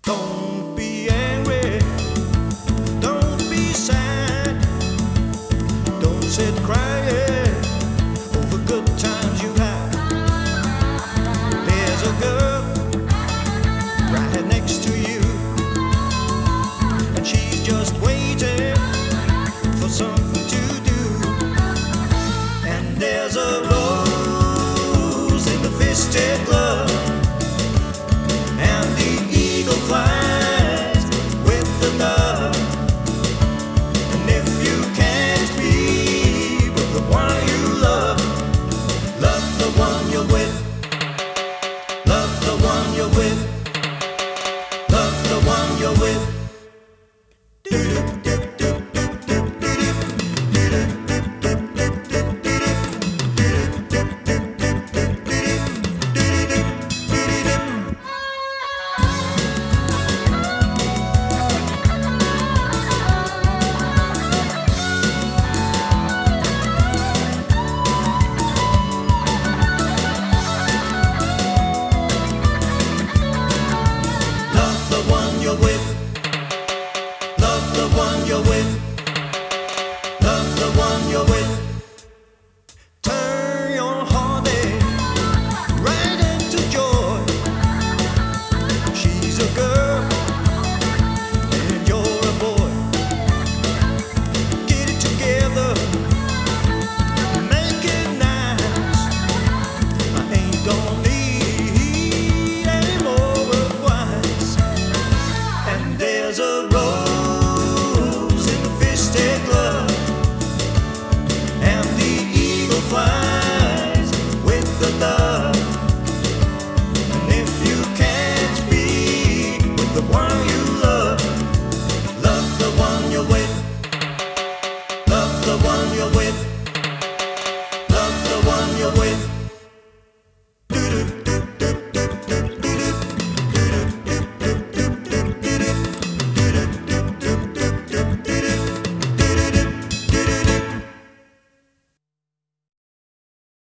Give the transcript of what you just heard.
Don't be angry, don't be sad, don't sit crying over good times you've had. There's a girl right next to you, and she's just waiting for something to do. And there's a rose in the fisted glove, and the eagle flies with the dove. And if you can't be with the one you love, love the one you're with, love the one you're with, love the one you're with. Love the one you're with, love the one you're with. Turn your heartache right into joy. She's a girl and you're a boy. Get it together, make it nice. I ain't gonna need any more words. And there's a rose in the fisted glove, and the eagle flies with the dove. And if you can't be with the one you love, love the one you're with.